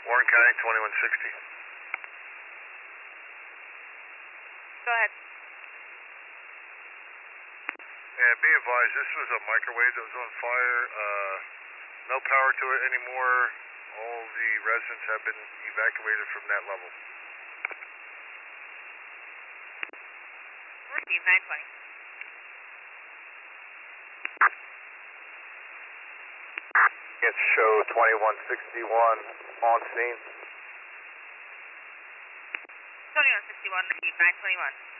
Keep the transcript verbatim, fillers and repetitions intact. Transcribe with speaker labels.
Speaker 1: Warren County, twenty-one sixty.
Speaker 2: Go ahead.
Speaker 1: Yeah, be advised, this was a microwave that was on fire. Uh, no power to it anymore. All the residents have been evacuated from that level.
Speaker 2: Receive nine twenty.
Speaker 1: It's show twenty-one sixty-one on scene.
Speaker 2: twenty-one sixty-one, receive nine twenty-one.